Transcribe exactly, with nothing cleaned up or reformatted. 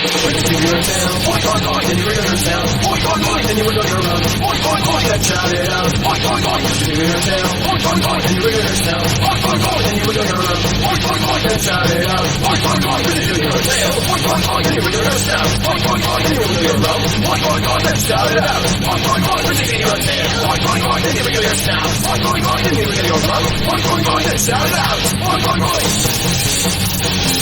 Wiggle your tail, oink oink oink, then you wiggle your tail, oink oink oink, then you wiggle your rump, oink oink oink, then shout it out, oink oink oink, wiggle your tail, oink oink oink, then you wiggle your tail, oink oink oink, then you wiggle your rump, oink oink oink, then shout it out, oink oink oink, then you wiggle your tail, oink oink oink, then you wiggle your tail, oink oink oink, then you wiggle your rump, oink oink oink, then shout it out, oink oink oink, then you wiggle your tail, oink oink oink, then you wiggle your tail, oink oink oink, then you wiggle your rump, oink oink oink, then shout it out, oink oink oink.